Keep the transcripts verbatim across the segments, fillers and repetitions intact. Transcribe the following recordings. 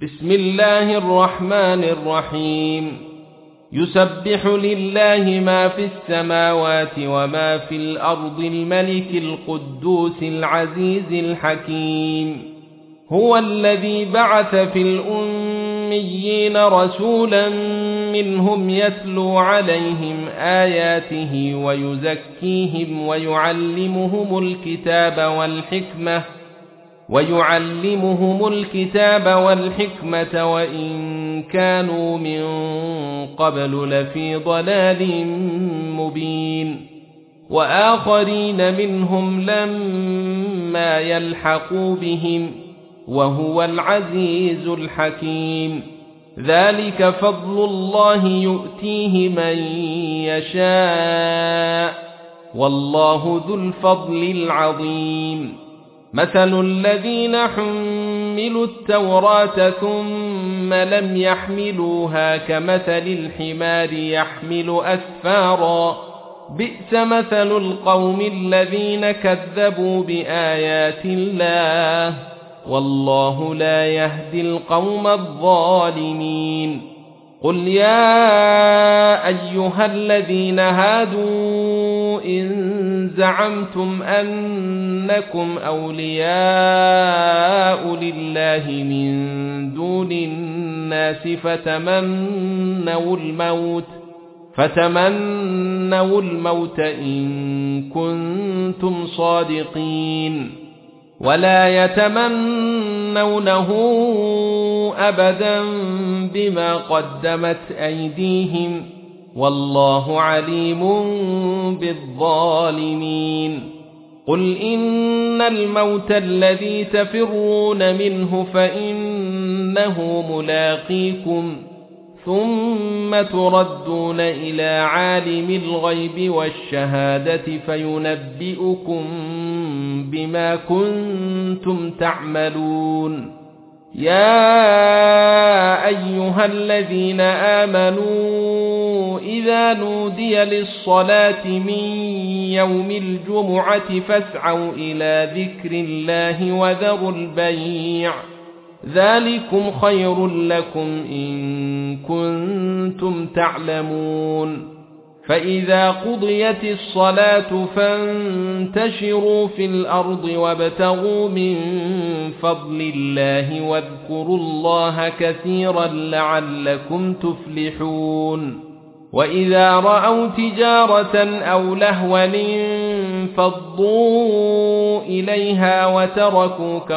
بسم الله الرحمن الرحيم يسبح لله ما في السماوات وما في الأرض الملك القدوس العزيز الحكيم هو الذي بعث في الأميين رسولا منهم يتلو عليهم آياته ويزكيهم ويعلمهم الكتاب والحكمة ويعلمهم الكتاب والحكمة وإن كانوا من قبل لفي ضلال مبين وآخرين منهم لما يلحقوا بهم وهو العزيز الحكيم ذلك فضل الله يؤتيه من يشاء والله ذو الفضل العظيم مثل الذين حملوا التوراة ثم لم يحملوها كمثل الحمار يحمل أسفارا بئس مثل القوم الذين كذبوا بآيات الله والله لا يهدي القوم الظالمين قل يا أيها الذين هادوا إن زعمتم أنكم أولياء لله من دون الناس فتمنوا الموت فتمنوا الموت إن كنتم صادقين ولا يتمنونه أبدا بما قدمت أيديهم والله عليم بالظالمين قل إن الموت الذي تفرون منه فإنه ملاقيكم ثم تردون إلى عالم الغيب والشهادة فينبئكم بما كنتم تعملون يا أيها الذين آمنوا إذا نودي للصلاة من يوم الجمعة فاسعوا إلى ذكر الله وذروا البيع ذلكم خير لكم إن كنتم تعلمون فإذا قضيت الصلاة فانتشروا في الأرض وابتغوا من فضل الله واذكروا الله كثيرا لعلكم تفلحون وإذا رأوا تجارة أو لهوا انفضوا إليها وتركوك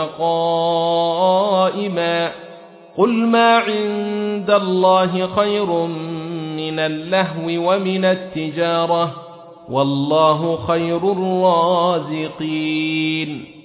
قائما قل ما عند الله خير من اللهو ومن التجارة والله خير الرازقين